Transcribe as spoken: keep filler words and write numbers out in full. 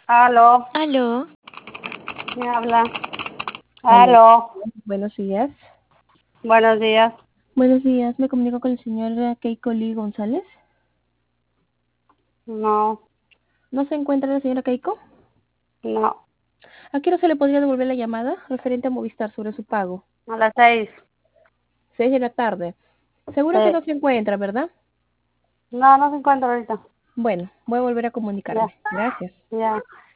Aló, Aló, ¿me habla? aló. Aló, Buenos días. buenos días. Buenos días, me comunico con el señor eh, Keiko Lee González. No, ¿No se encuentra la señora Keiko? no, ¿A qué hora se le podría devolver la llamada referente a Movistar sobre su pago? a las seis. Seis de la tarde. Seguro que Sí. no se encuentra, ¿verdad? No, no se encuentra ahorita. Bueno, voy a volver a Ya, comunicarme. Gracias. ya.